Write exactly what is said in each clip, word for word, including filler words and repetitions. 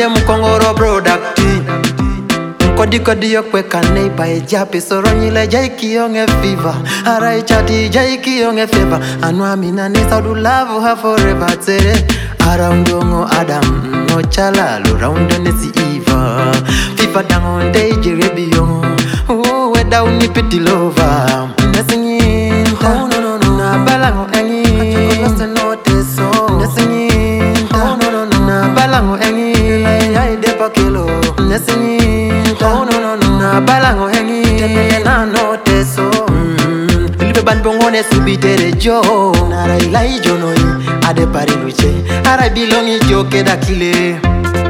mukongoro producti Kodi kodi yokwe kane pa e japi Soro nyile jaiki yonge fever Arai chati jaiki yonge fever Anwa mina ni saudu love her forever Tere around yongo Adam No chala lo round nesi Eva FIFA dangon day jirebi yongo Ooh weda unipiti lover Nesingin Oh no no no Na balango engi Kose notice so Nesingin Oh no no no Na balango engi Yai depa kilo Nesingin Oh no no no na balango hengi Tepele na note so Ilipe banbongone subitere jo Nara ilai jono yi Ade pari luche Ara bilongi jo keda kile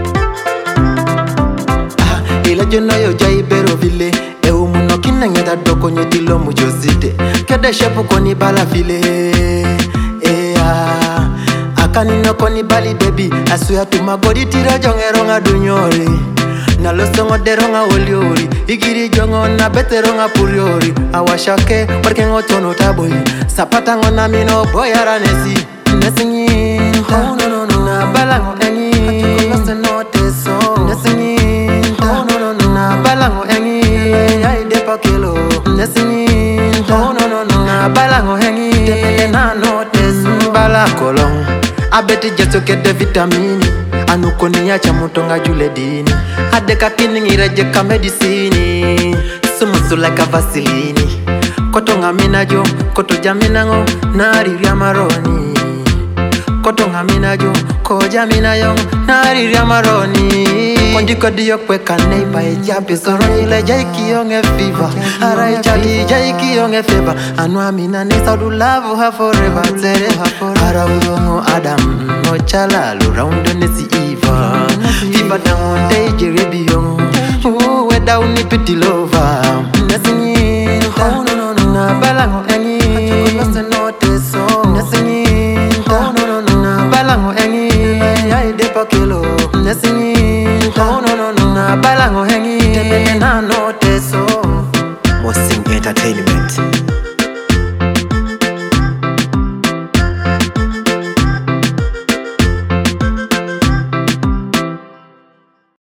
Ah, ila jono yo jai bero vile E umuno kina ngeda doko nyetilo mujosite Kede shepu koni bala vile E ah Akani no koni bali baby Asuya tumagodi tira jongero nga dunyori Na losongo deronga oliori Igiri jongo na beteronga puriori Awashake warkengo tono taboy Sapata ngona mino boyara nesi Nesingin Oh no no no Na balango engi Kose note so Nesingin Oh no no no Na balango engi Yai depa kilo Nesingin Oh no no no Na balango engi Tepele na note so Bala kolong Abeti jeso kede vitamini Anukoni ya chamutonga jule dini Adeka kini ngireje ka medicini Sumusu like a vasilini Kotonga minajo, koto jamina ngo Nari ria maroni Kotonga minajo, ko jamina yong Nari ria maroni Kondi kodi yokwe kanei pa e japi Soro nyile jaiki yonge fever Arai chati jaiki yonge fever Anwa mina ni saudu love her forever Tere Ara udongo Adam No chala lo round nesi Eva Fiba down day jirebi yong Ooh weda unipiti lover Nesingin Oh no no no Na balango engi Kose note so Nesingin Oh no no no Na balango engi Yai depa kilo Nesingin Oh no no no Na balango engi Tepele na note so Mosing Entertainment.